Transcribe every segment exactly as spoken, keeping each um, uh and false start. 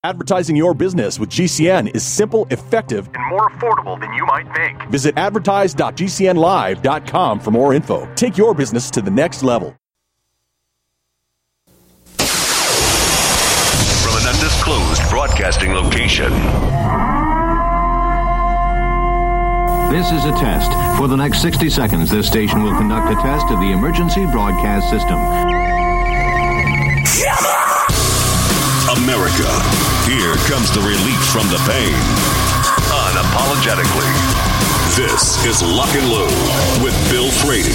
Advertising your business with G C N is simple, effective, and more affordable than you might think. Visit advertise dot g c n live dot com for more info. Take your business to the next level. From an undisclosed broadcasting location. This is a test. For the next sixty seconds, this station will conduct a test of the emergency broadcast system. America, here comes the relief from the pain. Unapologetically. This is Lock and Load with Bill Frady.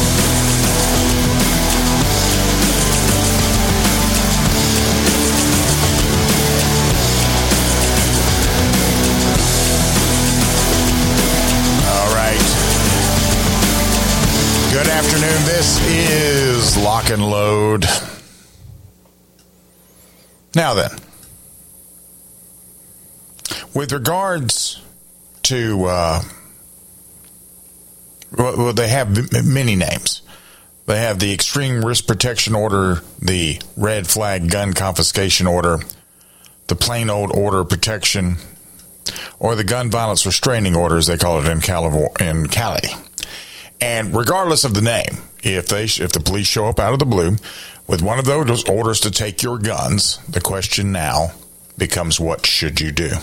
All right. Good afternoon. This is Lock and Load. Now then, with regards to, uh, well, they have many names. They have the Extreme Risk Protection Order, the Red Flag Gun Confiscation Order, the Plain Old Order of Protection, or the Gun Violence Restraining Order, as they call it in Cali. In Cali. And regardless of the name, if they if the police show up out of the blue with one of those orders to take your guns, the question now becomes, what should you do?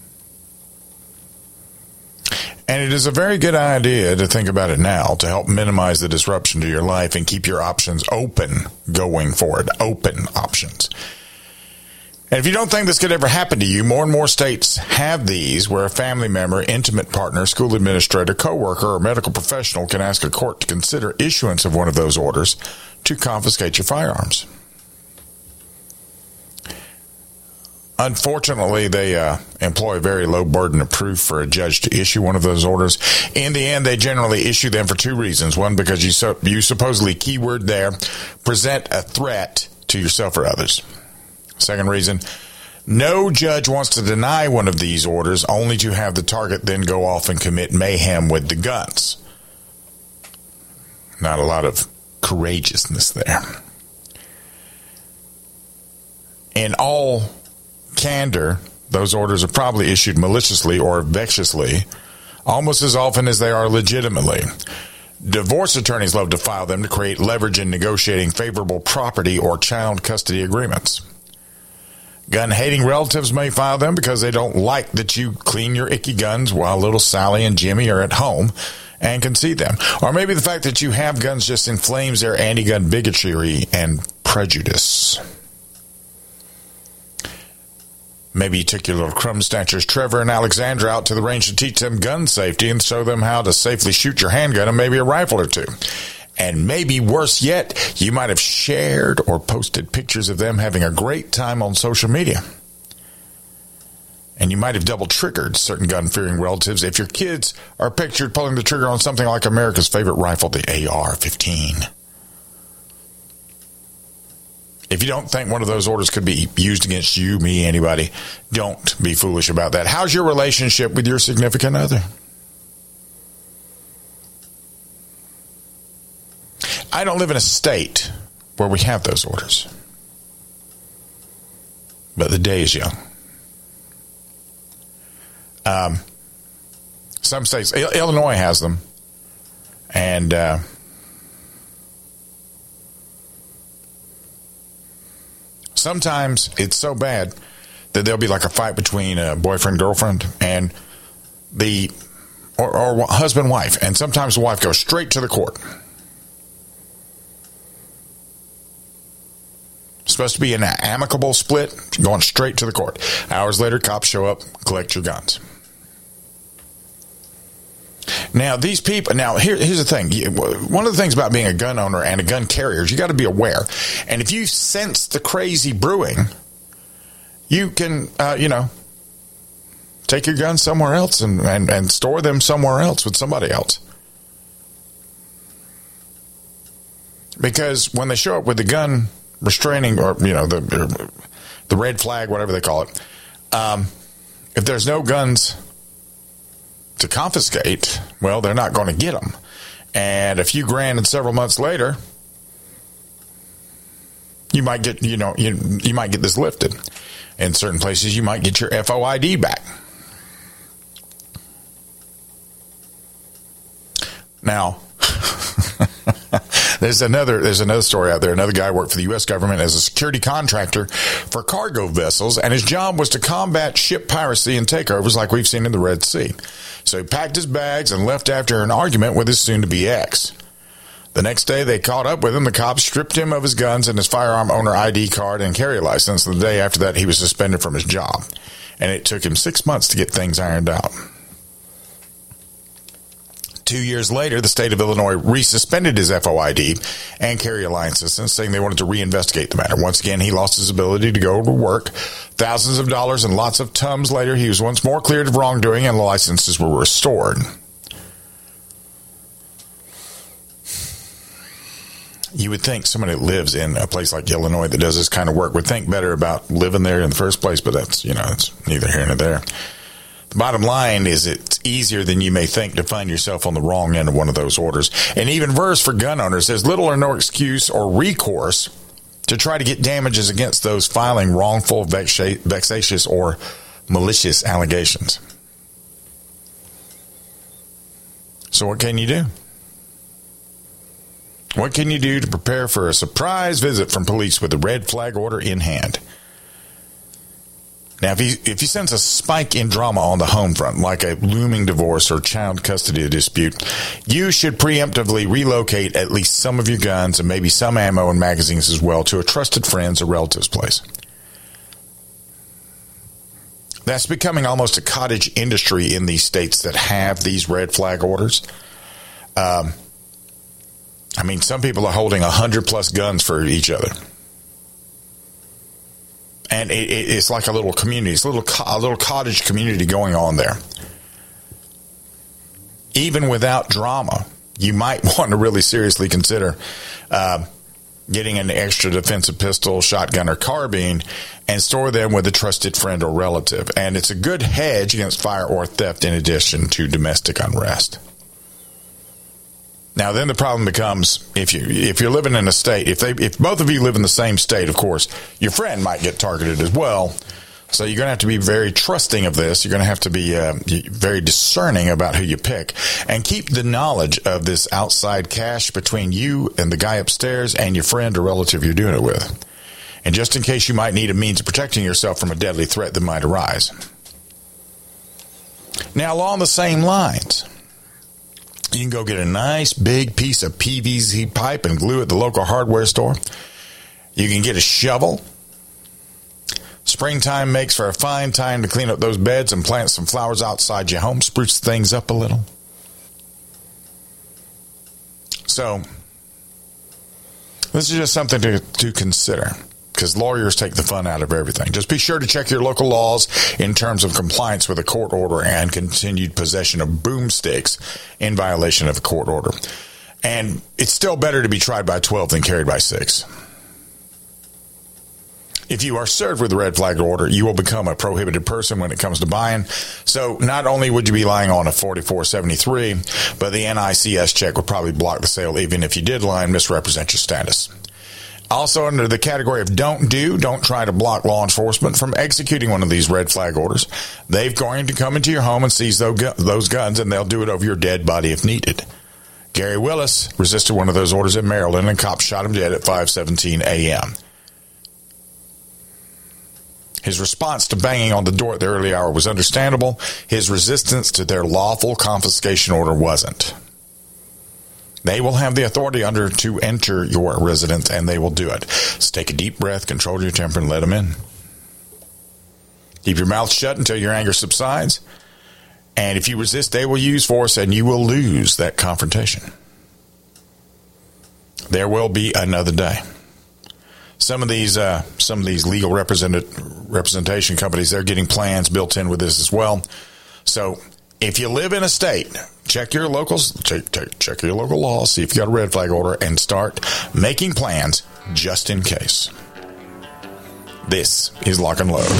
And it is a very good idea to think about it now to help minimize the disruption to your life and keep your options open going forward. Open options. And if you don't think this could ever happen to you, more and more states have these where a family member, intimate partner, school administrator, coworker, or medical professional can ask a court to consider issuance of one of those orders to confiscate your firearms. Unfortunately, they uh, employ a very low burden of proof for a judge to issue one of those orders. In the end, they generally issue them for two reasons. One, because you, so, you supposedly, keyword there, present a threat to yourself or others. Second reason, no judge wants to deny one of these orders only to have the target then go off and commit mayhem with the guns. Not a lot of courageousness there. In all candor, those orders are probably issued maliciously or vexatiously, almost as often as they are legitimately. Divorce attorneys love to file them to create leverage in negotiating favorable property or child custody agreements. Gun-hating relatives may file them because they don't like that you clean your icky guns while little Sally and Jimmy are at home and can see them. Or maybe the fact that you have guns just inflames their anti-gun bigotry and prejudice. Maybe you took your little crumb snatchers, Trevor and Alexandra, out to the range to teach them gun safety and show them how to safely shoot your handgun and maybe a rifle or two. And maybe worse yet, you might have shared or posted pictures of them having a great time on social media. And you might have double-triggered certain gun-fearing relatives if your kids are pictured pulling the trigger on something like America's favorite rifle, the A R fifteen. If you don't think one of those orders could be used against you, me, anybody, don't be foolish about that. How's your relationship with your significant other? I don't live in a state where we have those orders. But the day is young. Um, some states, Illinois has them. And uh, sometimes it's so bad that there'll be like a fight between a boyfriend, girlfriend, and the, or, or husband, wife. And sometimes the wife goes straight to the court. Supposed to be an amicable split, going straight to the court. Hours later, cops show up, collect your guns. Now, these people, now, here, here's the thing. One of the things about being a gun owner and a gun carrier is you got to be aware. And if you sense the crazy brewing, you can, uh, you know, take your guns somewhere else and, and, and store them somewhere else with somebody else. Because when they show up with the gun restraining, or, you know, the the red flag, whatever they call it, um, if there's no guns to confiscate, well, they're not going to get them. And a few grand and several months later, you might get, you know, you, you might get this lifted. In certain places, you might get your F O I D back. Now, there's another there's another story out there. Another guy worked for the U S government as a security contractor for cargo vessels, and his job was to combat ship piracy and takeovers like we've seen in the Red Sea. So he packed his bags and left after an argument with his soon-to-be ex. The next day, they caught up with him. The cops stripped him of his guns and his firearm owner I D card and carry license. The day after that, he was suspended from his job, and it took him six months to get things ironed out. Two years later, the state of Illinois resuspended his F O I D and carry license, saying they wanted to reinvestigate the matter. Once again, he lost his ability to go to work. Thousands of dollars and lots of tums later, he was once more cleared of wrongdoing, and the licenses were restored. You would think somebody that lives in a place like Illinois that does this kind of work would think better about living there in the first place, but that's, you know, it's neither here nor there. The bottom line is it's easier than you may think to find yourself on the wrong end of one of those orders. And even worse for gun owners, there's little or no excuse or recourse to try to get damages against those filing wrongful, vexa- vexatious, or malicious allegations. So what can you do? What can you do to prepare for a surprise visit from police with a red flag order in hand? Now, if he, if he sense a spike in drama on the home front, like a looming divorce or child custody dispute, you should preemptively relocate at least some of your guns and maybe some ammo and magazines as well to a trusted friend's or relative's place. That's becoming almost a cottage industry in these states that have these red flag orders. Um, I mean, some people are holding one hundred plus guns for each other. And it, it, it's like a little community. It's a little, a little cottage community going on there. Even without drama, you might want to really seriously consider uh, getting an extra defensive pistol, shotgun, or carbine and store them with a trusted friend or relative. And it's a good hedge against fire or theft in addition to domestic unrest. Now, then the problem becomes if you if you're living in a state, if they if both of you live in the same state, of course, your friend might get targeted as well. So you're going to have to be very trusting of this. You're going to have to be uh, very discerning about who you pick, and keep the knowledge of this outside cache between you and the guy upstairs and your friend or relative you're doing it with. And just in case you might need a means of protecting yourself from a deadly threat that might arise. Now, along the same lines, you can go get a nice big piece of P V C pipe and glue at the local hardware store. You can get a shovel. Springtime makes for a fine time to clean up those beds and plant some flowers outside your home, spruce things up a little. So, this is just something to, to consider, because lawyers take the fun out of everything. Just be sure to check your local laws in terms of compliance with a court order and continued possession of boomsticks in violation of a court order. And it's still better to be tried by twelve than carried by six. If you are served with a red flag order, you will become a prohibited person when it comes to buying. So not only would you be lying on a forty-four seventy-three, but the N I C S check would probably block the sale even if you did lie and misrepresent your status. Also, under the category of don't do, don't try to block law enforcement from executing one of these red flag orders. They're going to come into your home and seize those guns, and they'll do it over your dead body if needed. Gary Willis resisted one of those orders in Maryland, and cops shot him dead at five seventeen a.m. His response to banging on the door at the early hour was understandable. His resistance to their lawful confiscation order wasn't. They will have the authority under to enter your residence, and they will do it. So take a deep breath, control your temper, and let them in. Keep your mouth shut until your anger subsides. And if you resist, they will use force, and you will lose that confrontation. There will be another day. Some of these, uh, some of these legal represent- representation companies, they're getting plans built in with this as well. So, if you live in a state, check your locals, check, check, check your local laws, see if you got a red flag order, and start making plans just in case. This is Lock and Load.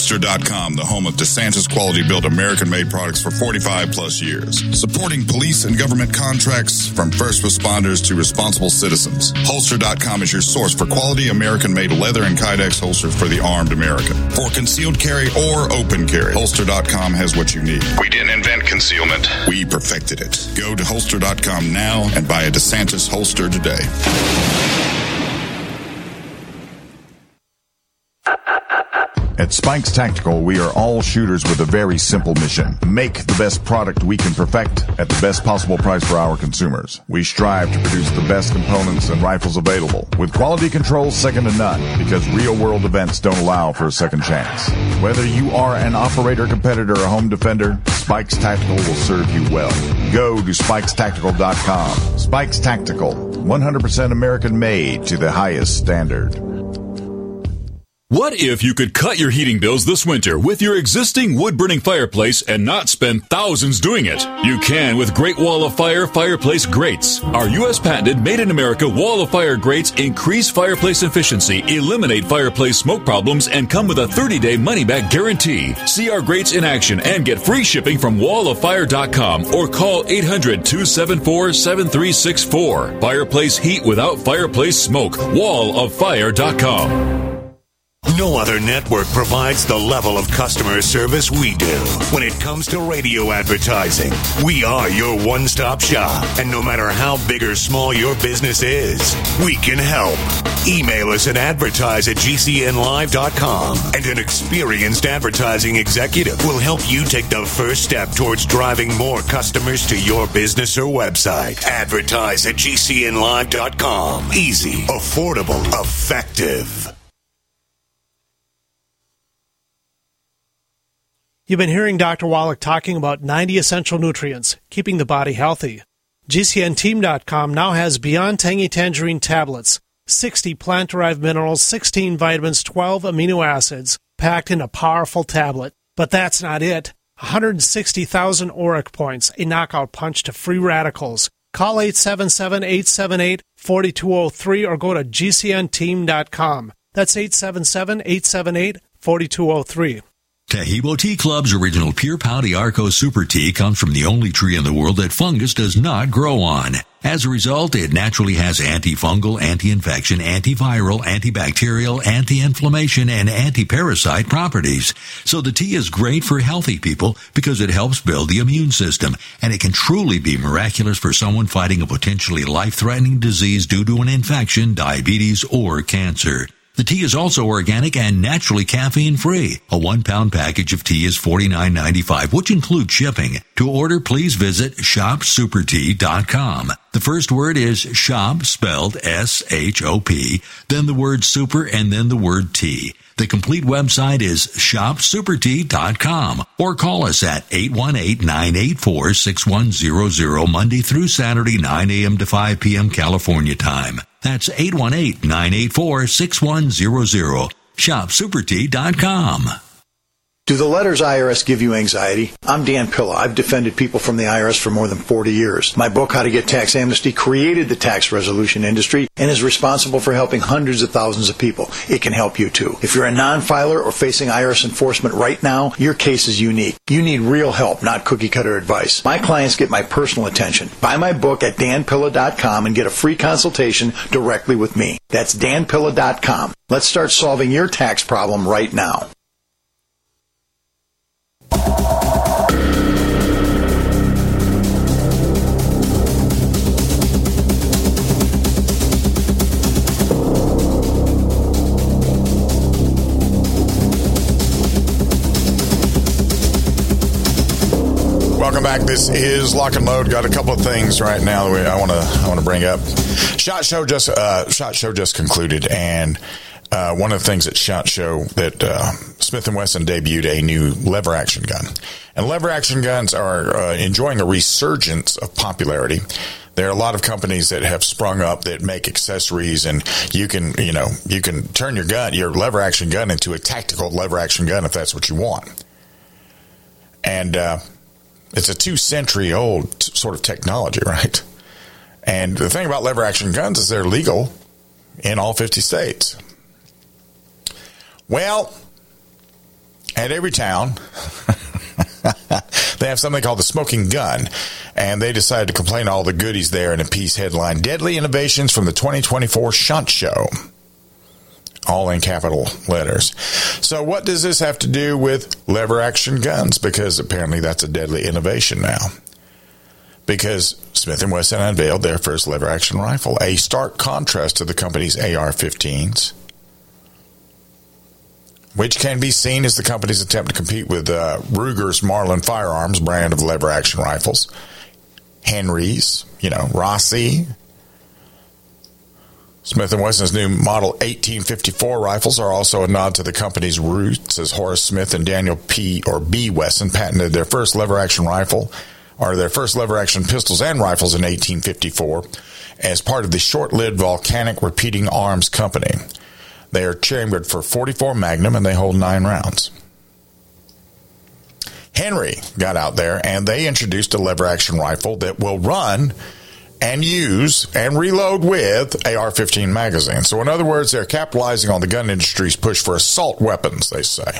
Holster dot com, the home of DeSantis quality-built American-made products for forty-five plus years. Supporting police and government contracts from first responders to responsible citizens. Holster dot com is your source for quality American-made leather and Kydex holsters for the armed American. For concealed carry or open carry, Holster dot com has what you need. We didn't invent concealment. We perfected it. Go to Holster dot com now and buy a DeSantis holster today. At Spikes Tactical, we are all shooters with a very simple mission. Make the best product we can perfect at the best possible price for our consumers. We strive to produce the best components and rifles available, with quality control second to none, because real-world events don't allow for a second chance. Whether you are an operator, competitor, or home defender, Spikes Tactical will serve you well. Go to Spikes Tactical dot com. Spikes Tactical, one hundred percent American-made to the highest standard. What if you could cut your heating bills this winter with your existing wood-burning fireplace and not spend thousands doing it? You can with Great Wall of Fire fireplace grates. Our U S patented made-in-America Wall of Fire grates increase fireplace efficiency, eliminate fireplace smoke problems, and come with a thirty-day money-back guarantee. See our grates in action and get free shipping from wall of fire dot com or call eight hundred, two seven four, seven three six four. Fireplace heat without fireplace smoke. wall of fire dot com. No other network provides the level of customer service we do. When it comes to radio advertising, we are your one-stop shop. And no matter how big or small your business is, we can help. Email us at advertise at G C N live dot com, and an experienced advertising executive will help you take the first step towards driving more customers to your business or website. Advertise at G C N live dot com. Easy, affordable, effective. You've been hearing Doctor Wallach talking about ninety essential nutrients, keeping the body healthy. G C N team dot com now has Beyond Tangy Tangerine tablets, sixty plant-derived minerals, sixteen vitamins, twelve amino acids, packed in a powerful tablet. But that's not it. one hundred sixty thousand auric points, a knockout punch to free radicals. Call eight seven seven, eight seven eight, four two zero three or go to G C N team dot com. That's eight seven seven, eight seven eight, four two zero three. Tahibo Tea Club's original Pure Pouty Arco Super Tea comes from the only tree in the world that fungus does not grow on. As a result, it naturally has antifungal, anti-infection, antiviral, antibacterial, anti-inflammation, and anti-parasite properties. So the tea is great for healthy people because it helps build the immune system, and it can truly be miraculous for someone fighting a potentially life-threatening disease due to an infection, diabetes, or cancer. The tea is also organic and naturally caffeine-free. A one-pound package of tea is forty-nine ninety-five, which includes shipping. To order, please visit shop super tea dot com. The first word is shop, spelled S H O P, then the word super, and then the word tea. The complete website is shop super tea dot com, or call us at eight one eight, nine eight four, six one zero zero Monday through Saturday, nine a.m. to five p.m. California time. That's eight one eight, nine eight four, six one zero zero. shop super tea dot com. Do the letters I R S give you anxiety? I'm Dan Pilla. I've defended people from the I R S for more than forty years. My book, How to Get Tax Amnesty, created the tax resolution industry and is responsible for helping hundreds of thousands of people. It can help you too. If you're a non-filer or facing I R S enforcement right now, your case is unique. You need real help, not cookie-cutter advice. My clients get my personal attention. Buy my book at Dan Pilla dot com and get a free consultation directly with me. That's Dan Pilla dot com. Let's start solving your tax problem right now. Welcome back. This is Lock and Load. Got a couple of things right now that we, I want to I want to bring up. SHOT Show just uh, SHOT Show just concluded, and uh, one of the things at SHOT Show that uh, Smith and Wesson debuted a new lever action gun, and lever action guns are uh, enjoying a resurgence of popularity. There are a lot of companies that have sprung up that make accessories, and you can, you know, you can turn your gun, your lever action gun, into a tactical lever action gun if that's what you want. And uh, it's a two-century-old t- sort of technology, right? And the thing about lever action guns is they're legal in all fifty states. Well, At every town, they have something called the Smoking Gun, and they decided to complain all the goodies there in a piece headline, Deadly Innovations from the twenty twenty-four SHOT Show. All in capital letters. So what does this have to do with lever action guns? Because apparently that's a deadly innovation now. Because Smith and Wesson unveiled their first lever action rifle, a stark contrast to the company's A R fifteens, which can be seen as the company's attempt to compete with uh, Ruger's Marlin Firearms brand of lever action rifles, Henry's, you know, Rossi. Smith and Wesson's new Model eighteen fifty-four rifles are also a nod to the company's roots, as Horace Smith and Daniel P. or B. Wesson patented their first lever-action rifle, or their first lever-action pistols and rifles in eighteen fifty-four, as part of the short-lived Volcanic Repeating Arms Company. They are chambered for forty-four Magnum, and they hold nine rounds. Henry got out there, and they introduced a lever-action rifle that will run and use and reload with A R fifteen magazines. So in other words, they're capitalizing on the gun industry's push for assault weapons, they say.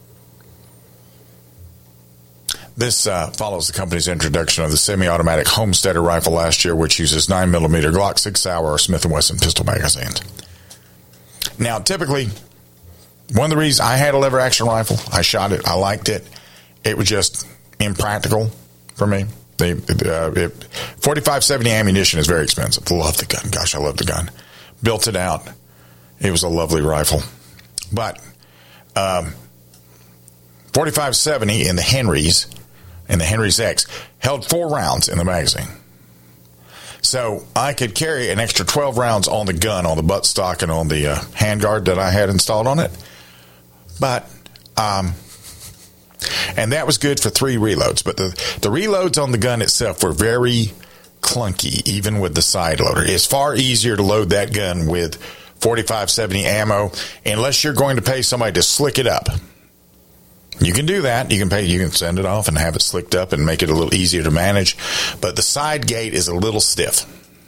This uh, follows the company's introduction of the semi-automatic Homesteader rifle last year, which uses nine millimeter Glock six hour or Smith and Wesson pistol magazines. Now, typically, one of the reasons I had a lever-action rifle, I shot it, I liked it, it was just impractical for me. They, uh, it, forty-five seventy ammunition is very expensive. Love the gun. Gosh, I love the gun. Built it out. It was a lovely rifle. But um, forty-five seventy in the Henry's, in the Henry's X, held four rounds in the magazine. So I could carry an extra twelve rounds on the gun, on the buttstock, and on the uh, handguard that I had installed on it. But... Um, And that was good for three reloads. But the, the reloads on the gun itself were very clunky, even with the side loader. It's far easier to load that gun with forty-five seventy ammo, unless you're going to pay somebody to slick it up. You can do that. You can pay. You can send it off and have it slicked up and make it a little easier to manage. But the side gate is a little stiff.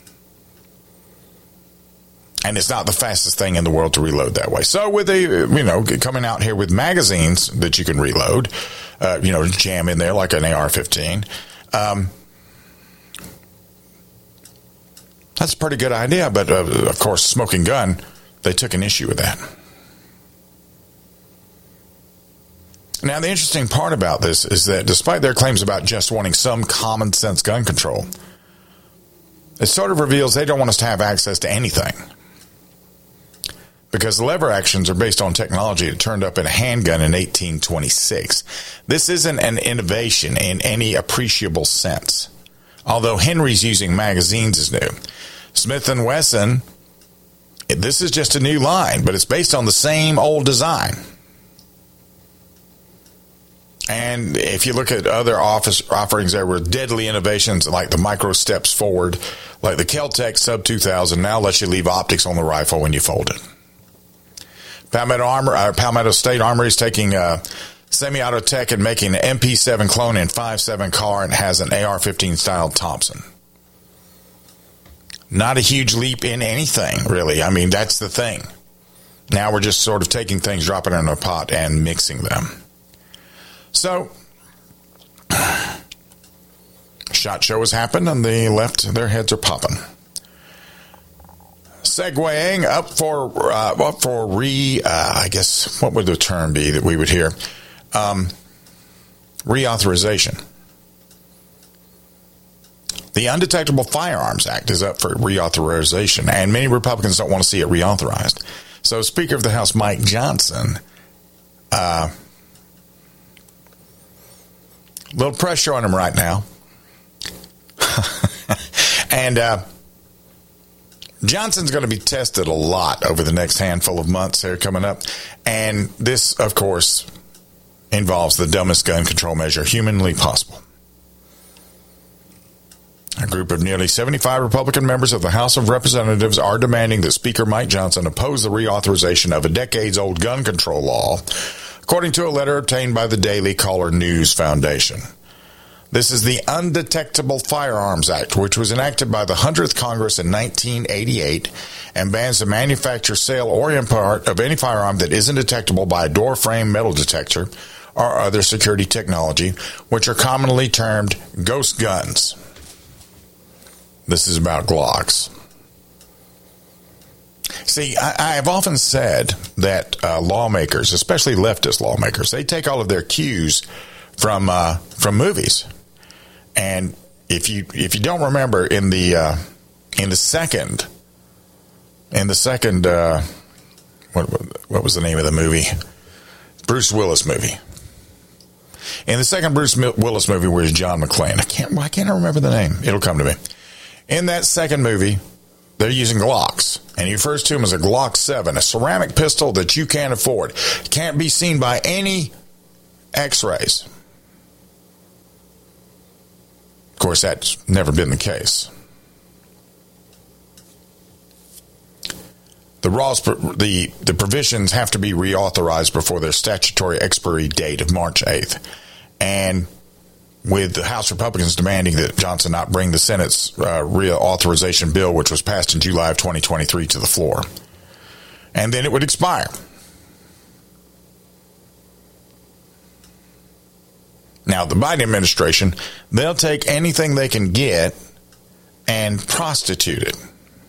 And it's not the fastest thing in the world to reload that way. So with a, you know, coming out here with magazines that you can reload, uh, you know, jam in there like an A R fifteen, um, that's a pretty good idea. But, uh, of course, Smoking Gun, they took an issue with that. Now, the interesting part about this is that despite their claims about just wanting some common sense gun control, it sort of reveals they don't want us to have access to anything. Because the lever actions are based on technology that turned up in a handgun in eighteen twenty-six. This isn't an innovation in any appreciable sense. Although Henry's using magazines is new. Smith and Wesson, this is just a new line, but it's based on the same old design. And if you look at other office offerings, there were deadly innovations like the micro steps forward, like the Kel-Tec Sub two thousand now lets you leave optics on the rifle when you fold it. Palmetto, Armor, uh, Palmetto State Armory is taking uh, semi-auto tech and making an M P seven clone in five seven car and has an A R fifteen style Thompson. Not a huge leap in anything, really. I mean, that's the thing. Now we're just sort of taking things, dropping it in a pot, and mixing them. So, SHOT Show has happened, and the left, their heads are popping. Segueing up for uh, up for re, uh, I guess, what would the term be that we would hear? Um, reauthorization. The Undetectable Firearms Act is up for reauthorization, and many Republicans don't want to see it reauthorized. So Speaker of the House Mike Johnson, uh, a little pressure on him right now. and uh, Johnson's going to be tested a lot over the next handful of months here coming up. And this, of course, involves the dumbest gun control measure humanly possible. A group of nearly seventy-five Republican members of the House of Representatives are demanding that Speaker Mike Johnson oppose the reauthorization of a decades-old gun control law, according to a letter obtained by the Daily Caller News Foundation. This is the Undetectable Firearms Act, which was enacted by the one hundredth Congress in nineteen eighty-eight and bans the manufacture, sale, or import of any firearm that isn't detectable by a door frame metal detector or other security technology, which are commonly termed ghost guns. This is about Glocks. See, I, I have often said that uh, lawmakers, especially leftist lawmakers, they take all of their cues from uh, from movies. And if you if you don't remember, in the uh, in the second in the second uh, what what was the name of the movie? Bruce Willis movie. In the second Bruce Willis movie, where is John McClane? I can't why can't I remember the name? It'll come to me. In that second movie, they're using Glocks, and he refers to them as a Glock seven, a ceramic pistol that you can't afford, can't be seen by any X-rays. Of course, that's never been the case. The Raws, the the provisions have to be reauthorized before their statutory expiry date of March eighth, and with the House Republicans demanding that Johnson not bring the Senate's uh, reauthorization bill, which was passed in July of twenty twenty-three, to the floor, and then it would expire. Now, the Biden administration, they'll take anything they can get and prostitute it.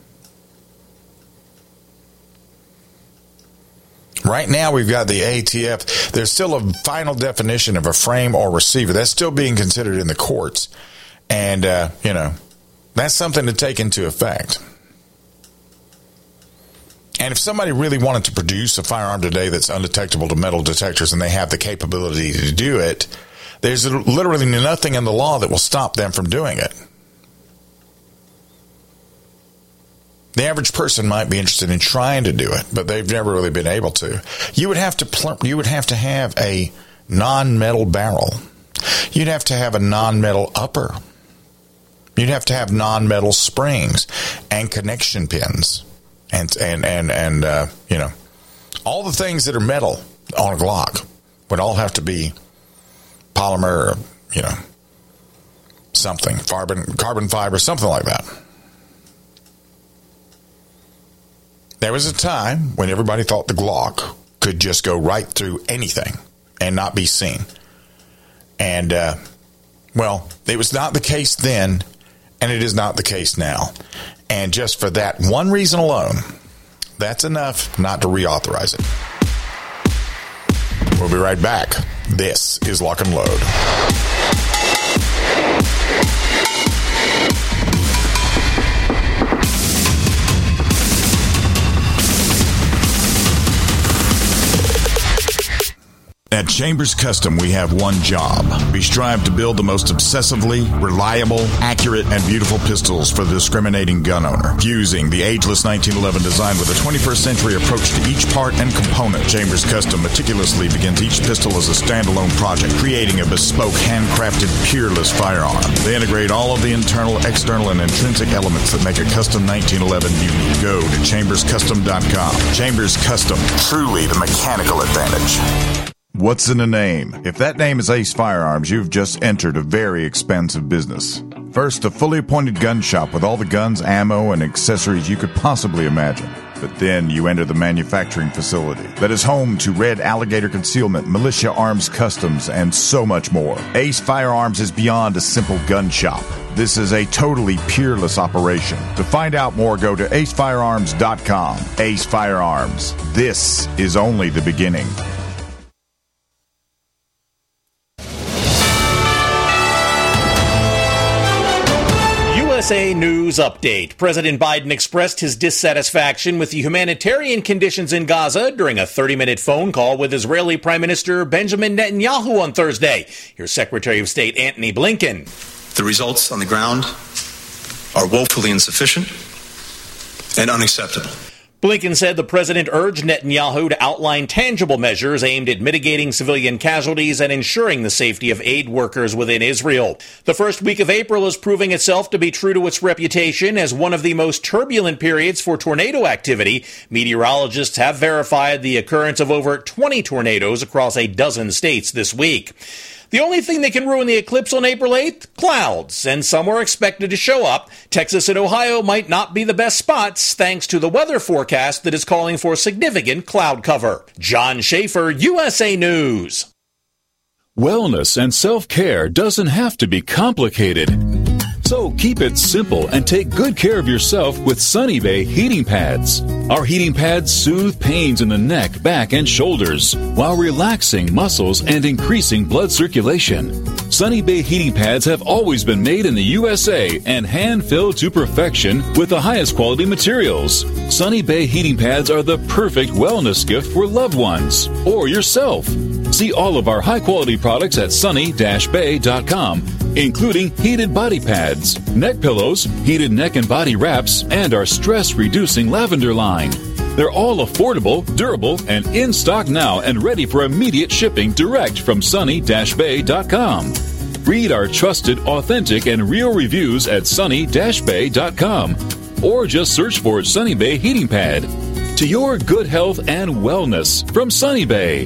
Right now, we've got the A T F. There's still a final definition of a frame or receiver. That's still being considered in the courts. And, uh, you know, that's something to take into effect. And if somebody really wanted to produce a firearm today that's undetectable to metal detectors and they have the capability to do it, there's literally nothing in the law that will stop them from doing it. The average person might be interested in trying to do it, but they've never really been able to. You would have to pl- you would have to have a non-metal barrel. You'd have to have a non-metal upper. You'd have to have non-metal springs and connection pins, and and and and uh, you know, all the things that are metal on a Glock would all have to be polymer, or, you know, something, carbon, carbon fiber, something like that. There was a time when everybody thought the Glock could just go right through anything and not be seen. And, uh, well, it was not the case then, and it is not the case now. And just for that one reason alone, that's enough not to reauthorize it. We'll be right back. This is Lock and Load. At Chambers Custom, we have one job. We strive to build the most obsessively reliable, accurate, and beautiful pistols for the discriminating gun owner. Fusing the ageless nineteen eleven design with a twenty-first century approach to each part and component, Chambers Custom meticulously begins each pistol as a standalone project, creating a bespoke, handcrafted, peerless firearm. They integrate all of the internal, external, and intrinsic elements that make a custom nineteen eleven unique. Go to chambers custom dot com. Chambers Custom, truly the mechanical advantage. What's in a name? If that name is Ace Firearms, you've just entered a very expensive business. First, a fully appointed gun shop with all the guns, ammo, and accessories you could possibly imagine. But then you enter the manufacturing facility that is home to Red Alligator Concealment, Militia Arms Customs, and so much more. Ace Firearms is beyond a simple gun shop. This is a totally peerless operation. To find out more, go to ace firearms dot com. Ace Firearms. This is only the beginning. U S A News Update. President Biden expressed his dissatisfaction with the humanitarian conditions in Gaza during a thirty-minute phone call with Israeli Prime Minister Benjamin Netanyahu on Thursday. Here's Secretary of State Antony Blinken. The results on the ground are woefully insufficient and unacceptable. Blinken said the president urged Netanyahu to outline tangible measures aimed at mitigating civilian casualties and ensuring the safety of aid workers within Israel. The first week of April is proving itself to be true to its reputation as one of the most turbulent periods for tornado activity. Meteorologists have verified the occurrence of over twenty tornadoes across a dozen states this week. The only thing that can ruin the eclipse on April eighth? Clouds, and some are expected to show up. Texas and Ohio might not be the best spots thanks to the weather forecast that is calling for significant cloud cover. John Schaefer, U S A News. Wellness and self-care doesn't have to be complicated. So keep it simple and take good care of yourself with Sunny Bay heating pads. Our heating pads soothe pains in the neck, back, and shoulders while relaxing muscles and increasing blood circulation. Sunny Bay heating pads have always been made in the U S A and hand-filled to perfection with the highest quality materials. Sunny Bay heating pads are the perfect wellness gift for loved ones or yourself. See all of our high-quality products at sunny dash bay dot com, including heated body pads, neck pillows, heated neck and body wraps, and our stress-reducing lavender line. They're all affordable, durable, and in stock now and ready for immediate shipping direct from sunny dash bay dot com. Read our trusted, authentic, and real reviews at sunny dash bay dot com or just search for Sunny Bay Heating Pad. To your good health and wellness from Sunny Bay.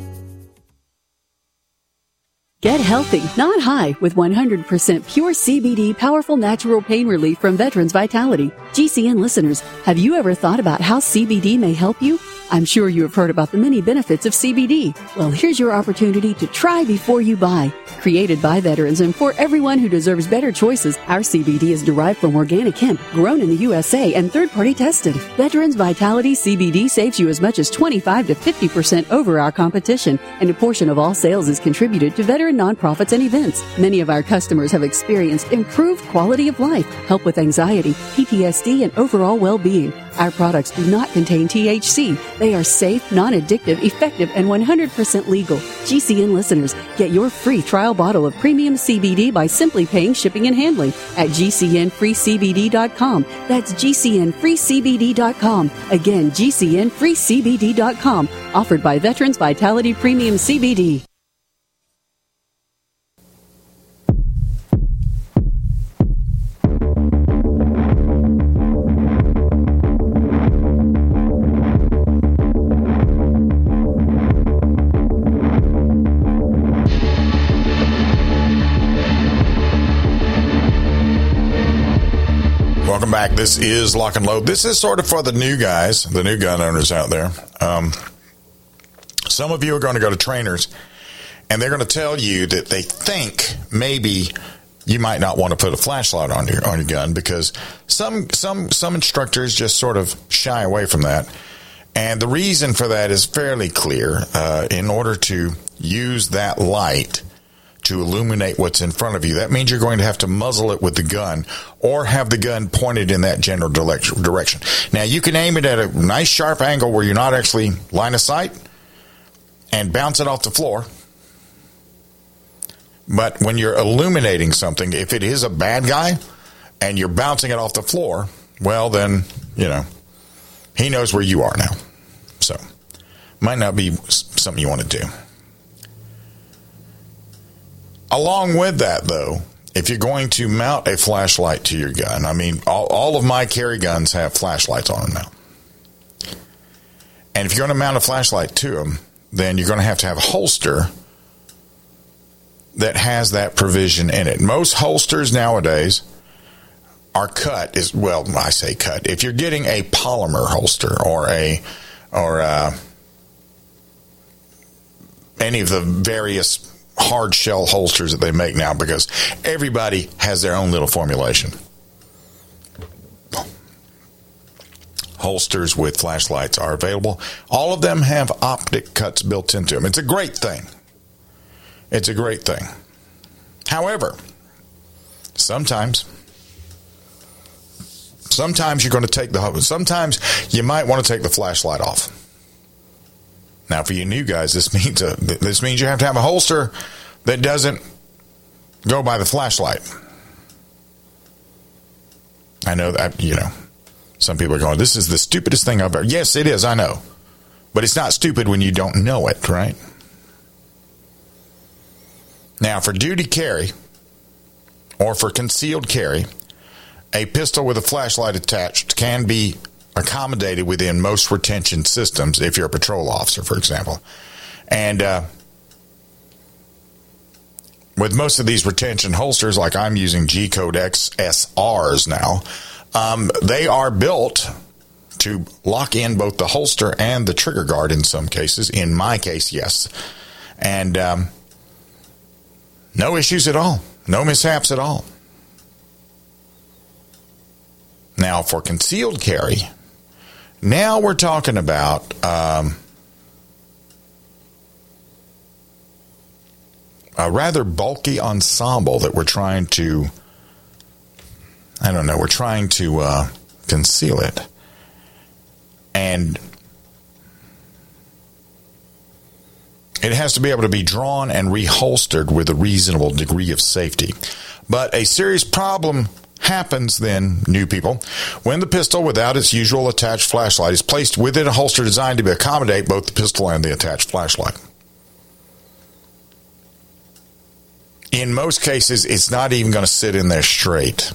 Get healthy, not high, with one hundred percent pure C B D powerful natural pain relief from Veterans Vitality. G C N listeners, have you ever thought about how C B D may help you? I'm sure you have heard about the many benefits of C B D. Well, here's your opportunity to try before you buy. Created by veterans and for everyone who deserves better choices, our C B D is derived from organic hemp, grown in the U S A and third-party tested. Veterans Vitality C B D saves you as much as twenty-five to fifty percent over our competition, and a portion of all sales is contributed to veteran nonprofits and events. Many of our customers have experienced improved quality of life, help with anxiety, P T S D, and overall well-being. Our products do not contain T H C. They are safe, non-addictive, effective, and one hundred percent legal. G C N listeners, get your free trial bottle of premium C B D by simply paying shipping and handling at G C N free C B D dot com. That's G C N free C B D dot com. Again, G C N free C B D dot com. Offered by Veterans Vitality Premium C B D. Welcome back. This is Lock and Load. This is sort of for the new guys, the new gun owners out there. Um, some of you are going to go to trainers, and they're going to tell you that they think maybe you might not want to put a flashlight on your on your gun because some some some instructors just sort of shy away from that. And the reason for that is fairly clear. Uh, in order to use that light to illuminate what's in front of you, that means you're going to have to muzzle it with the gun or have the gun pointed in that general direction. Now, you can aim it at a nice sharp angle where you're not actually line of sight and bounce it off the floor. But when you're illuminating something, if it is a bad guy and you're bouncing it off the floor, well, then, you know, he knows where you are now. So, might not be something you want to do. Along with that, though, if you're going to mount a flashlight to your gun, I mean, all, all of my carry guns have flashlights on them now. And if you're going to mount a flashlight to them, then you're going to have to have a holster that has that provision in it. Most holsters nowadays are cut, is well, I say cut. If you're getting a polymer holster or a or a, any of the various hard shell holsters that they make now, because everybody has their own little formulation. Holsters with flashlights are available. All of them have optic cuts built into them. It's a great thing. It's a great thing. However, sometimes, sometimes you're going to take the, sometimes you might want to take the flashlight off. Now, for you new guys, this means a, this means you have to have a holster that doesn't go by the flashlight. I know that, you know, some people are going, this is the stupidest thing I've ever. Yes, it is, I know. But it's not stupid when you don't know it, right? Now, for duty carry or for concealed carry, a pistol with a flashlight attached can be accommodated within most retention systems if you're a patrol officer, for example. And uh, with most of these retention holsters, like I'm using G-Code X S Rs now, um, they are built to lock in both the holster and the trigger guard in some cases. In my case, yes. And um, no issues at all. No mishaps at all. Now, for concealed carry, now we're talking about um, a rather bulky ensemble that we're trying to, I don't know, we're trying to uh, conceal it. And it has to be able to be drawn and reholstered with a reasonable degree of safety. But a serious problem happens then, new people, when the pistol without its usual attached flashlight is placed within a holster designed to accommodate both the pistol and the attached flashlight. In most cases, it's not even going to sit in there straight.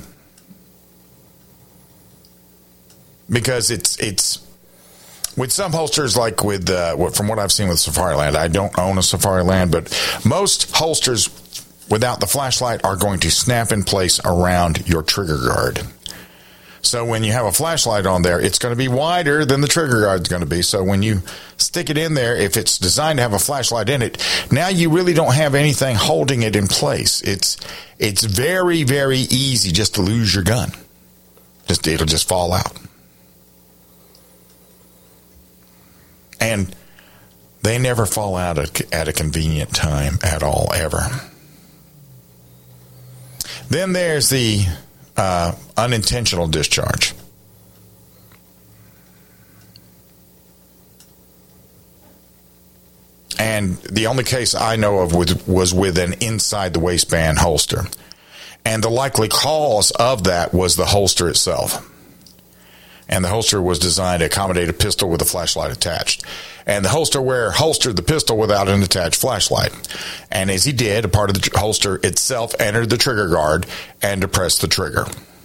Because it's it's with some holsters, like with uh, from what I've seen with Safariland, I don't own a Safariland, but most holsters without the flashlight are going to snap in place around your trigger guard. So when you have a flashlight on there, it's going to be wider than the trigger guard is going to be. So when you stick it in there, if it's designed to have a flashlight in it, now you really don't have anything holding it in place. It's it's very, very easy just to lose your gun. Just it'll just fall out. And they never fall out at a convenient time at all, ever. Then there's the uh, unintentional discharge. And the only case I know of was, was with an inside the waistband holster. And the likely cause of that was the holster itself. And the holster was designed to accommodate a pistol with a flashlight attached. And the holster wearer holstered the pistol without an attached flashlight. And as he did, a part of the holster itself entered the trigger guard and depressed the trigger.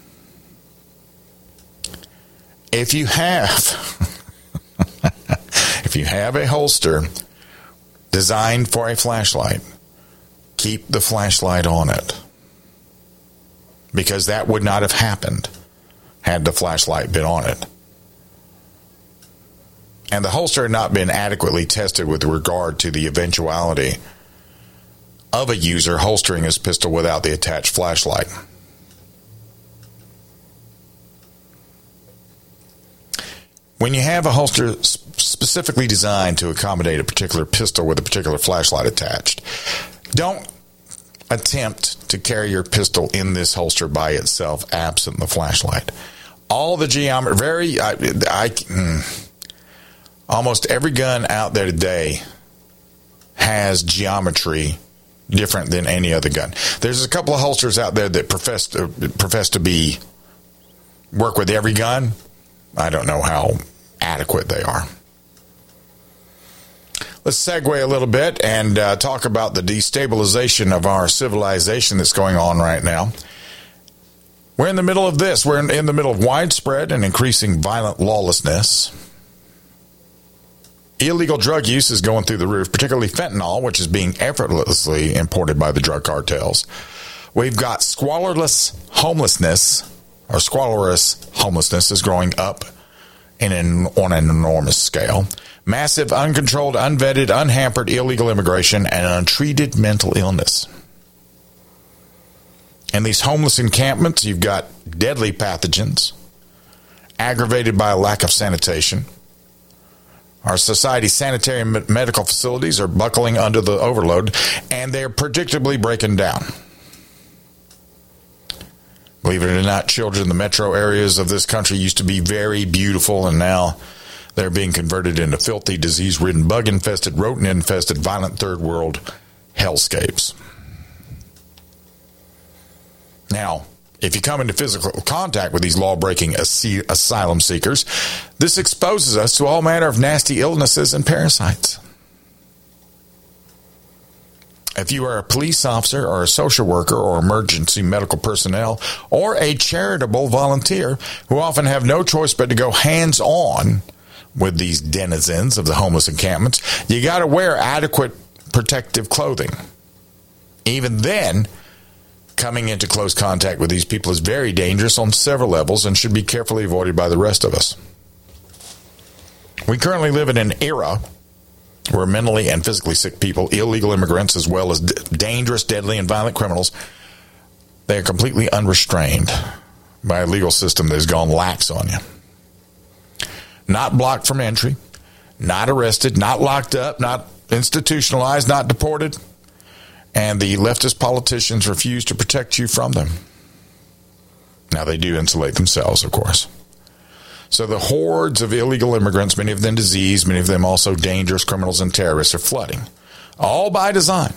If you have, if you have a holster designed for a flashlight, keep the flashlight on it. Because that would not have happened had the flashlight been on it. And the holster had not been adequately tested with regard to the eventuality of a user holstering his pistol without the attached flashlight. When you have a holster specifically designed to accommodate a particular pistol with a particular flashlight attached, don't attempt to carry your pistol in this holster by itself absent the flashlight. All the geometry, very, I, I, mm, almost every gun out there today has geometry different than any other gun. There's a couple of holsters out there that profess to, profess to be, work with every gun. I don't know how adequate they are. Let's segue a little bit and uh, talk about the destabilization of our civilization that's going on right now. We're in the middle of this. We're in, in the middle of widespread and increasing violent lawlessness. Illegal drug use is going through the roof, particularly fentanyl, which is being effortlessly imported by the drug cartels. We've got squalorless homelessness, or squalorous homelessness is growing up in an, on an enormous scale. Massive, uncontrolled, unvetted, unhampered illegal immigration and untreated mental illness. In these homeless encampments, you've got deadly pathogens, aggravated by a lack of sanitation. Our society's sanitary and medical facilities are buckling under the overload, and they're predictably breaking down. Believe it or not, children in the metro areas of this country used to be very beautiful, and now they're being converted into filthy, disease-ridden, bug-infested, rodent-infested, violent third-world hellscapes. Now, if you come into physical contact with these law-breaking as- asylum seekers, this exposes us to all manner of nasty illnesses and parasites. If you are a police officer or a social worker or emergency medical personnel or a charitable volunteer who often have no choice but to go hands-on with these denizens of the homeless encampments, you got to wear adequate protective clothing. Even then, coming into close contact with these people is very dangerous on several levels and should be carefully avoided by the rest of us. We currently live in an era where mentally and physically sick people, illegal immigrants, as well as d- dangerous, deadly, and violent criminals, they are completely unrestrained by a legal system that has gone lax on you. Not blocked from entry, not arrested, not locked up, not institutionalized, not deported, and the leftist politicians refuse to protect you from them. Now, they do insulate themselves, of course. So the hordes of illegal immigrants, many of them diseased, many of them also dangerous criminals and terrorists, are flooding, all by design.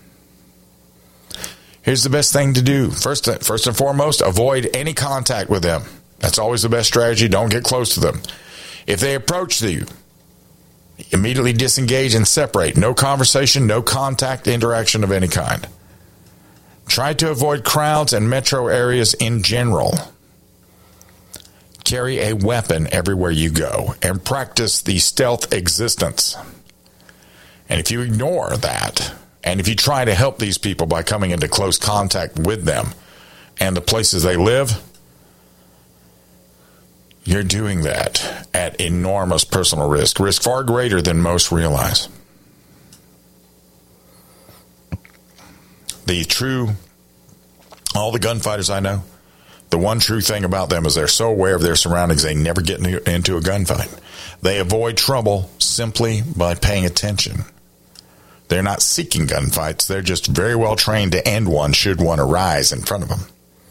Here's the best thing to do. First, first and foremost, avoid any contact with them. That's always the best strategy. Don't get close to them. If they approach you, immediately disengage and separate. No conversation, no contact, interaction of any kind. Try to avoid crowds and metro areas in general. Carry a weapon everywhere you go and practice the stealth existence. And if you ignore that, and if you try to help these people by coming into close contact with them and the places they live, you're doing that at enormous personal risk, risk far greater than most realize. The true, all the gunfighters I know, the one true thing about them is they're so aware of their surroundings, they never get into a gunfight. They avoid trouble simply by paying attention. They're not seeking gunfights. They're just very well trained to end one should one arise in front of them.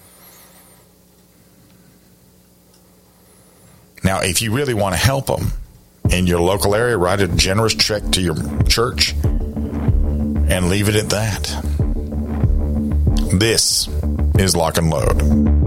Now, if you really want to help them in your local area, write a generous check to your church and leave it at that. This is Lock and Load.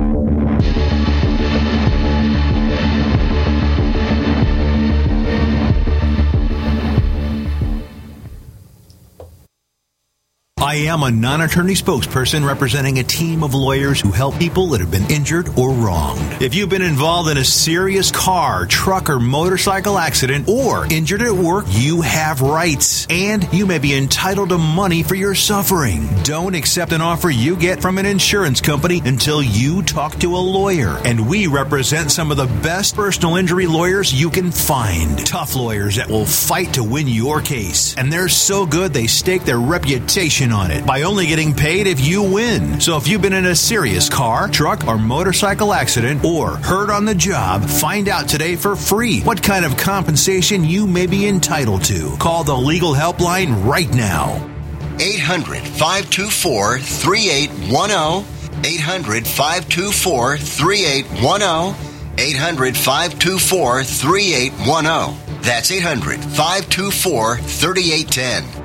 I am a non-attorney spokesperson representing a team of lawyers who help people that have been injured or wronged. If you've been involved in a serious car, truck, or motorcycle accident or injured at work, you have rights, and you may be entitled to money for your suffering. Don't accept an offer you get from an insurance company until you talk to a lawyer, and we represent some of the best personal injury lawyers you can find. Tough lawyers that will fight to win your case, and they're so good they stake their reputation on it by only getting paid if you win. So if you've been in a serious car, truck, or motorcycle accident or hurt on the job, find out today for free what kind of compensation you may be entitled to. Call the legal helpline right now. eight hundred, five two four, three eight one zero. eight hundred, five two four, three eight one zero. eight hundred, five two four, three eight one zero. That's eight hundred, five two four, three eight one zero.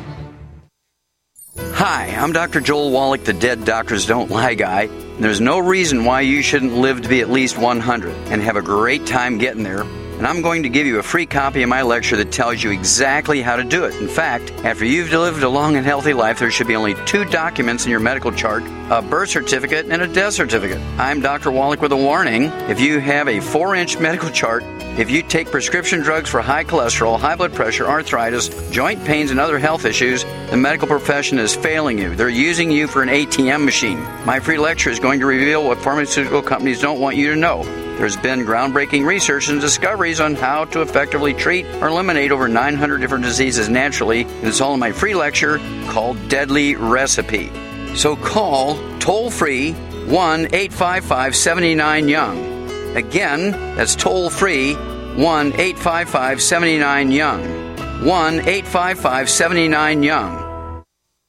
Hi, I'm Doctor Joel Wallach, the Dead Doctors Don't Lie guy. There's no reason why you shouldn't live to be at least one hundred and have a great time getting there. And I'm going to give you a free copy of my lecture that tells you exactly how to do it. In fact, after you've lived a long and healthy life, there should be only two documents in your medical chart, a birth certificate and a death certificate. I'm Doctor Wallach with a warning. If you have a four-inch medical chart, if you take prescription drugs for high cholesterol, high blood pressure, arthritis, joint pains, and other health issues, the medical profession is failing you. They're using you for an A T M machine. My free lecture is going to reveal what pharmaceutical companies don't want you to know. There's been groundbreaking research and discoveries on how to effectively treat or eliminate over nine hundred different diseases naturally, and it's all in my free lecture called Deadly Recipe. So call toll-free one eight five five, seven nine, young. Again, that's toll-free one eight five five, seven nine, young. one eight five five, seven nine, young.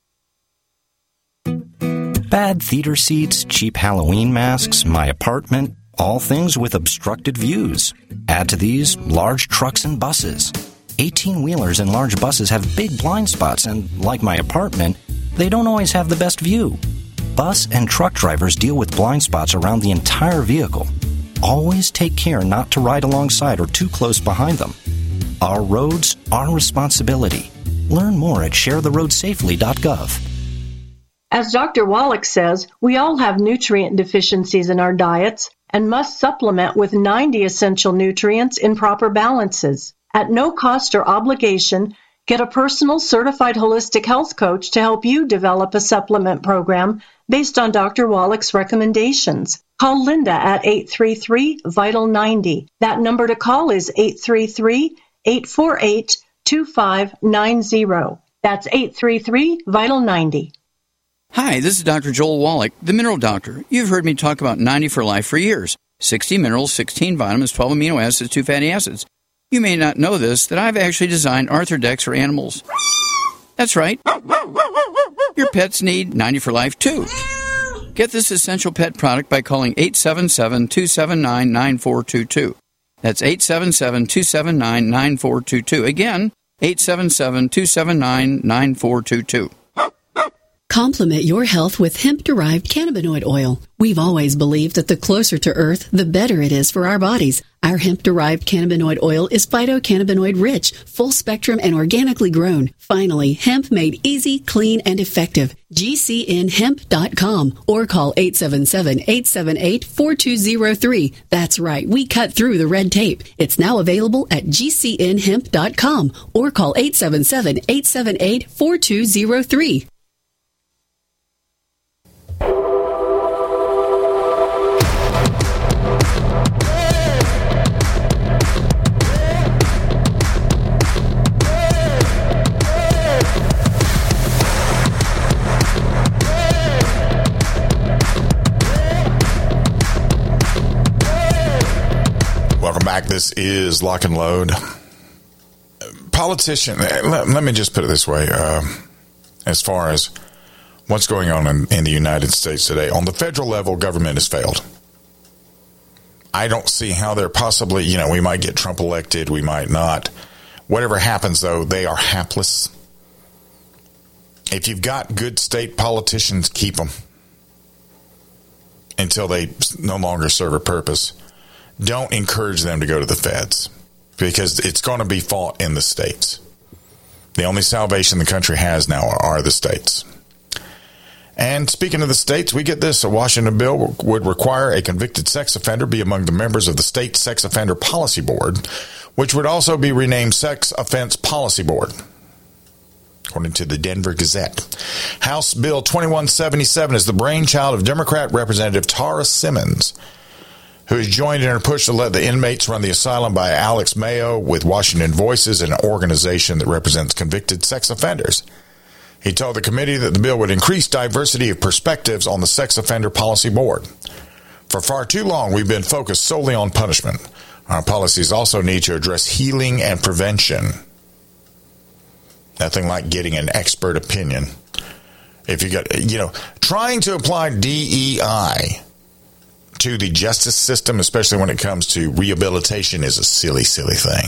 Bad theater seats, cheap Halloween masks, my apartment, all things with obstructed views. Add to these large trucks and buses. eighteen-wheelers and large buses have big blind spots, and like my apartment, they don't always have the best view. Bus and truck drivers deal with blind spots around the entire vehicle. Always take care not to ride alongside or too close behind them. Our roads, our responsibility. Learn more at share the road safely dot gov. As Doctor Wallach says, we all have nutrient deficiencies in our diets and must supplement with ninety essential nutrients in proper balances. At no cost or obligation, Get a personal certified holistic health coach to help you develop a supplement program based on Doctor Wallach's recommendations. Call Linda at eight three three, vital ninety. That number to call is eight three three, eight four eight, two five nine zero. That's eight three three, vital ninety. Hi, this is Doctor Joel Wallach, the Mineral Doctor. You've heard me talk about ninety for Life for years. sixty minerals, sixteen vitamins, twelve amino acids, two fatty acids. You may not know this, that I've actually designed Arthrodex for animals. That's right. Your pets need ninety for Life, too. Get this essential pet product by calling eight seven seven, two seven nine, nine four two two. That's eight seven seven, two seven nine, nine four two two. Again, eight seven seven, two seven nine, nine four two two. Complement your health with hemp-derived cannabinoid oil. We've always believed that the closer to Earth, the better it is for our bodies. Our hemp-derived cannabinoid oil is phytocannabinoid-rich, full-spectrum, and organically grown. Finally, hemp made easy, clean, and effective. G C N hemp dot com or call eight seven seven, eight seven eight, four two zero three. That's right, we cut through the red tape. It's now available at G C N hemp dot com or call eight seven seven, eight seven eight, four two zero three. Welcome back. This is Lock and Load. Politician, let, let me just put it this way. Uh, as far as what's going on in, in the United States today, on the federal level, government has failed. I don't see how they're possibly, you know, we might get Trump elected, we might not. Whatever happens, though, they are hapless. If you've got good state politicians, keep them until they no longer serve a purpose. Don't encourage them to go to the feds because it's going to be fought in the states. The only salvation the country has now are the states. And speaking of the states, we get this. A Washington bill would require a convicted sex offender be among the members of the state sex offender policy board, which would also be renamed Sex Offense Policy Board, according to the Denver Gazette. House Bill twenty-one seventy-seven is the brainchild of Democrat Representative Tara Simmons, who has joined in her push to let the inmates run the asylum by Alex Mayo with Washington Voices, an organization that represents convicted sex offenders. He told the committee that the bill would increase diversity of perspectives on the Sex Offender Policy Board. For far too long, we've been focused solely on punishment. Our policies also need to address healing and prevention. Nothing like getting an expert opinion. If you got, you know, trying to apply D E I to the justice system, especially when it comes to rehabilitation, is a silly, silly thing.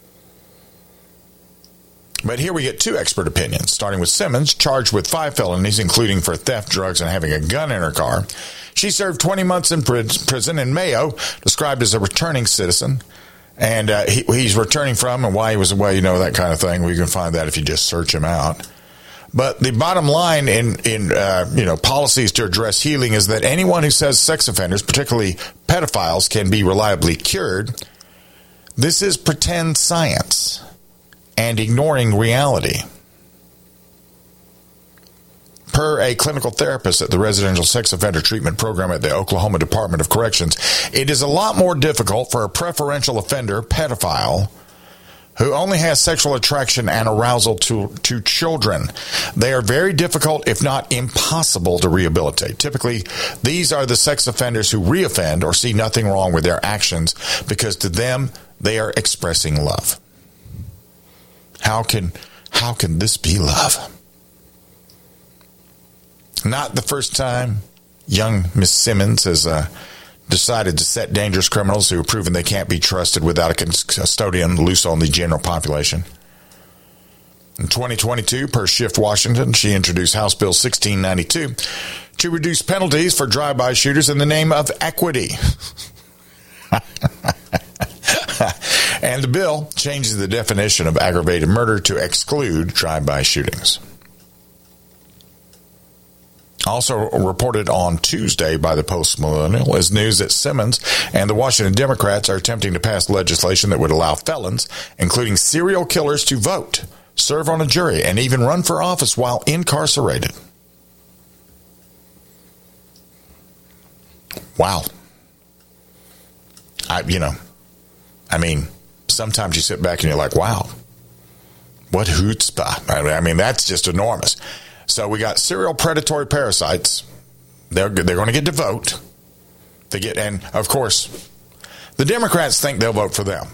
But here we get two expert opinions, starting with Simmons, charged with five felonies, including for theft, drugs, and having a gun in her car. She served twenty months in prison, and Mayo, described as a returning citizen, and uh, he, he's returning from and why he was away, you know, that kind of thing. We can find that if you just search him out. But the bottom line in, in uh, you know, policies to address healing is that anyone who says sex offenders, particularly pedophiles, can be reliably cured, this is pretend science and ignoring reality. Per a clinical therapist at the Residential Sex Offender Treatment Program at the Oklahoma Department of Corrections, it is a lot more difficult for a preferential offender, pedophile, who only has sexual attraction and arousal to, to children. They are very difficult, if not impossible, to rehabilitate. Typically, these are the sex offenders who reoffend or see nothing wrong with their actions because to them, they are expressing love. How can, how can this be love? Not the first time young Miss Simmons has uh, decided to set dangerous criminals who have proven they can't be trusted without a custodian loose on the general population. In twenty twenty-two, per Shift Washington, she introduced House Bill sixteen ninety-two to reduce penalties for drive-by shooters in the name of equity. And the bill changes the definition of aggravated murder to exclude drive-by shootings. Also reported on Tuesday by the Post-Millennial is news that Simmons and the Washington Democrats are attempting to pass legislation that would allow felons, including serial killers, to vote serve on a jury, and even run for office while incarcerated. Wow. I, you know, I mean, sometimes you sit back and you're like, wow, what chutzpah. I mean, that's just enormous. So we got serial predatory parasites. They're, they're going to get to vote. They get, and of course, the Democrats think they'll vote for them.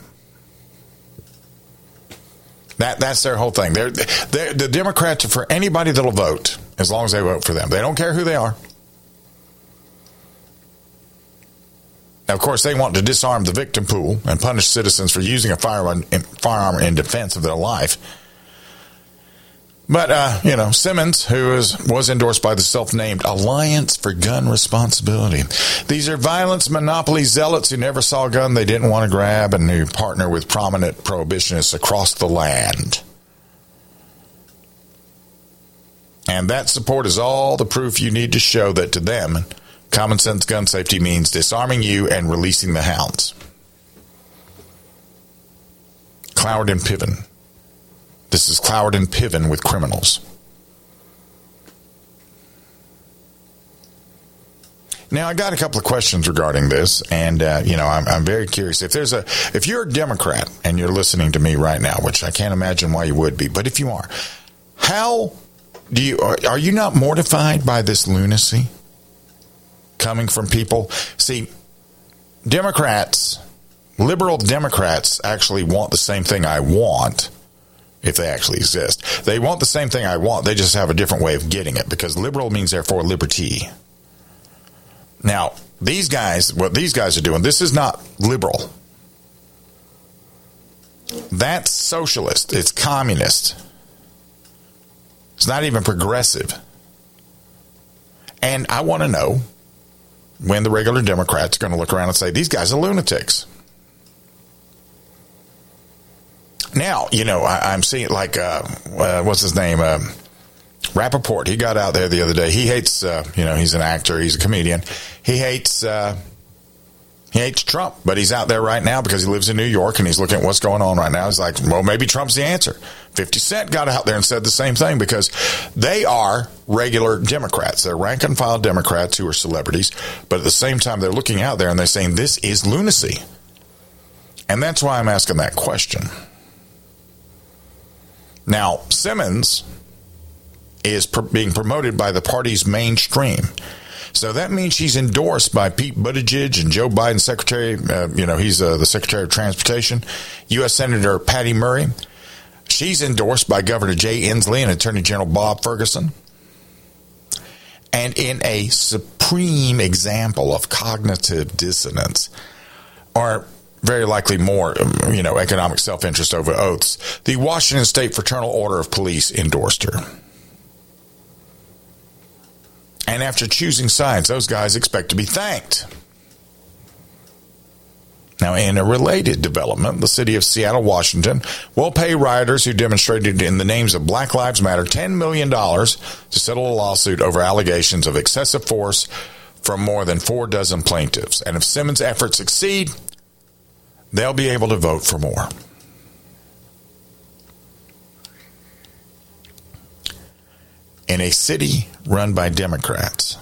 That that's their whole thing. They're, they're, the Democrats are for anybody that'll vote, as long as they vote for them. They don't care who they are. Now, of course, they want to disarm the victim pool and punish citizens for using a firearm in, firearm in defense of their life. But, uh, you know, Simmons, who is, was endorsed by the self-named Alliance for Gun Responsibility. These are violence monopoly zealots who never saw a gun they didn't want to grab and who partner with prominent prohibitionists across the land. And that support is all the proof you need to show that to them, common sense gun safety means disarming you and releasing the hounds. Cloward and Piven. This is Cloward and Piven with criminals. Now, I got a couple of questions regarding this, and uh, you know, I'm, I'm very curious. If there's a, if you're a Democrat and you're listening to me right now, which I can't imagine why you would be, but if you are, how do you are, are you not mortified by this lunacy coming from people? See, Democrats, liberal Democrats, actually want the same thing I want. If they actually exist. They want the same thing I want. They just have a different way of getting it, because liberal means therefore liberty. Now, these guys, what these guys are doing, this is not liberal. That's socialist. It's communist. It's not even progressive. And I want to know when the regular Democrats are going to look around and say, these guys are lunatics. Now, you know, I, I'm seeing like, uh, uh, what's his name? Uh, Rappaport. He got out there the other day. He hates, uh, you know, he's an actor. He's a comedian. He hates, uh, he hates Trump, but he's out there right now because he lives in New York and he's looking at what's going on right now. He's like, well, maybe Trump's the answer. fifty Cent got out there and said the same thing, because they are regular Democrats. They're rank and file Democrats who are celebrities, but at the same time, they're looking out there and they're saying this is lunacy. And that's why I'm asking that question. Now, Simmons is pr- being promoted by the party's mainstream. So that means she's endorsed by Pete Buttigieg and Joe Biden's secretary. Uh, you know, he's uh, the Secretary of Transportation, U S Senator Patty Murray. She's endorsed by Governor Jay Inslee and Attorney General Bob Ferguson. And in a supreme example of cognitive dissonance, or very likely more, you know, economic self-interest over oaths, the Washington State Fraternal Order of Police endorsed her. And after choosing sides, those guys expect to be thanked. Now, in a related development, the city of Seattle, Washington, will pay rioters who demonstrated in the names of Black Lives Matter ten million dollars to settle a lawsuit over allegations of excessive force from more than four dozen plaintiffs. And if Simmons' efforts succeed, they'll be able to vote for more. In a city run by Democrats,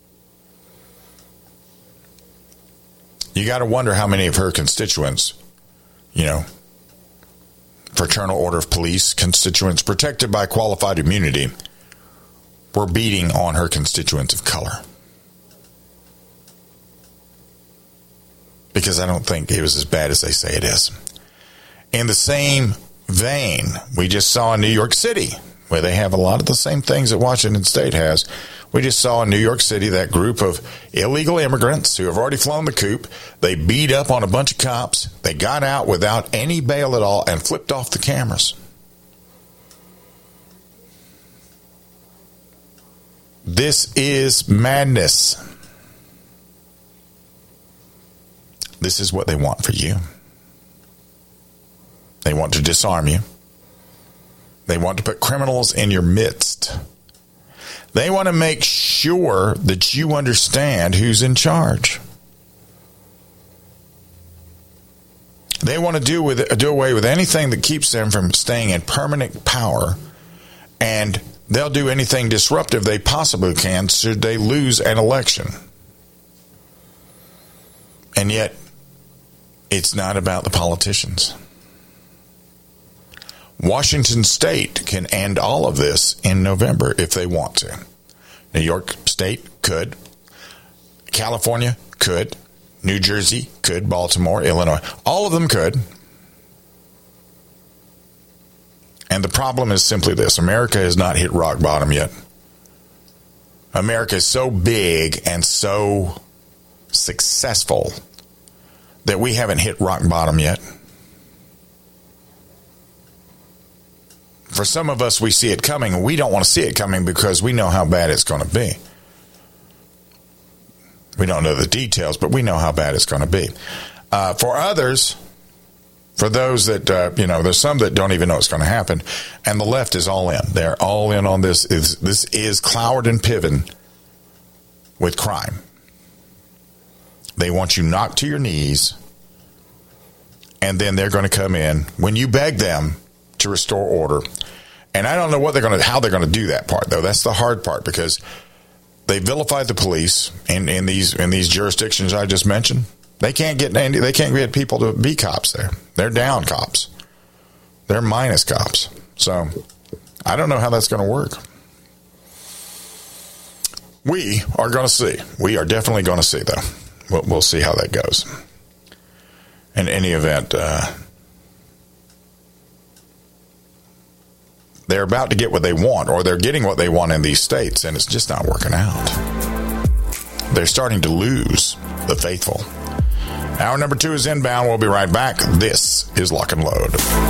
you got to wonder how many of her constituents, you know, Fraternal Order of Police constituents protected by qualified immunity, were beating on her constituents of color. Because I don't think it was as bad as they say it is. In the same vein, we just saw in New York City, where they have a lot of the same things that Washington State has. We just saw in New York City that group of illegal immigrants who have already flown the coop. They beat up on a bunch of cops. They got out without any bail at all and flipped off the cameras. This is madness. This is what they want for you. They want to disarm you. They want to put criminals in your midst. They want to make sure that you understand who's in charge. They want to do with do away with anything that keeps them from staying in permanent power, and they'll do anything disruptive they possibly can should they lose an election. And yet, it's not about the politicians. Washington State can end all of this in November if they want to. New York State could. California could. New Jersey could. Baltimore, Illinois. All of them could. And the problem is simply this. America has not hit rock bottom yet. America is so big and so successful that we haven't hit rock bottom yet. For some of us, we see it coming. We don't want to see it coming because we know how bad it's going to be. We don't know the details, but we know how bad it's going to be. Uh, for others, for those that, uh, you know, there's some that don't even know it's going to happen, and the left is all in. They're all in on this. Is This is Cloward and Piven with crime. They want you knocked to your knees, and then they're going to come in when you beg them to restore order. And I don't know what they're going to, how they're going to do that part, though. That's the hard part, because they vilified the police in, in these in these jurisdictions I just mentioned. They can't get any, they can't get people to be cops there. They're down cops. They're minus cops. So I don't know how that's going to work. We are going to see. We are definitely going to see, though. We'll, we'll see how that goes. In any event, uh, they're about to get what they want, or they're getting what they want in these states, and it's just not working out. They're starting to lose the faithful. Hour number two is inbound. We'll be right back. This is Lock and Load.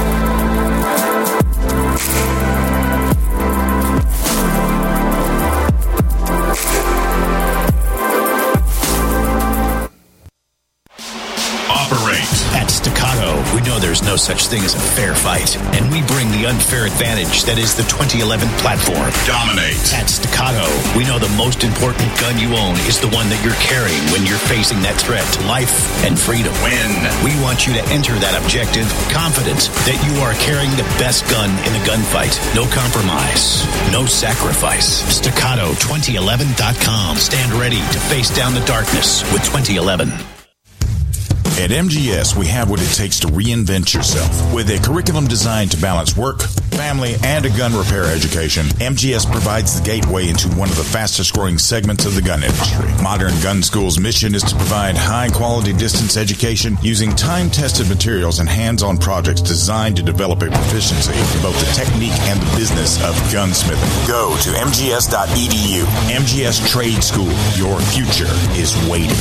At Staccato, we know there's no such thing as a fair fight, and we bring the unfair advantage that is the twenty eleven platform. Dominate. At Staccato, we know the most important gun you own is the one that you're carrying when you're facing that threat to life and freedom. Win. We want you to enter that objective confident that you are carrying the best gun in the gunfight. No compromise, no sacrifice. Staccato twenty eleven dot com. Stand ready to face down the darkness with twenty eleven. At M G S, we have what it takes to reinvent yourself. With a curriculum designed to balance work, family, and a gun repair education, M G S provides the gateway into one of the fastest-growing segments of the gun industry. Modern Gun School's mission is to provide high-quality distance education using time-tested materials and hands-on projects designed to develop a proficiency in both the technique and the business of gunsmithing. Go to m g s dot e d u. M G S Trade School. Your future is waiting.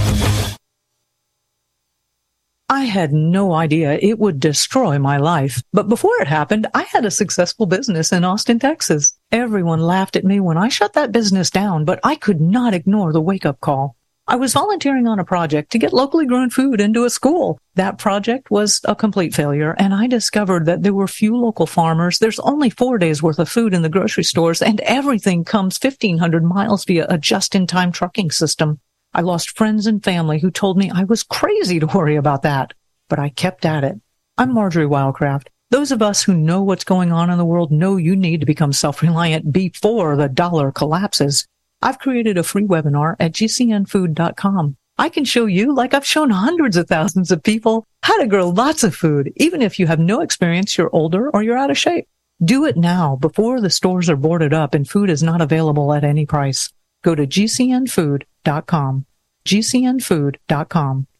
I had no idea it would destroy my life. But before it happened, I had a successful business in Austin, Texas. Everyone laughed at me when I shut that business down, but I could not ignore the wake-up call. I was volunteering on a project to get locally grown food into a school. That project was a complete failure, and I discovered that there were few local farmers. There's only four days worth of food in the grocery stores, and everything comes fifteen hundred miles via a just-in-time trucking system. I lost friends and family who told me I was crazy to worry about that, but I kept at it. I'm Marjorie Wildcraft. Those of us who know what's going on in the world know you need to become self-reliant before the dollar collapses. I've created a free webinar at g c n food dot com. I can show you, like I've shown hundreds of thousands of people, how to grow lots of food, even if you have no experience, you're older, or you're out of shape. Do it now before the stores are boarded up and food is not available at any price. Go to g c n food dot com. g c n food dot com.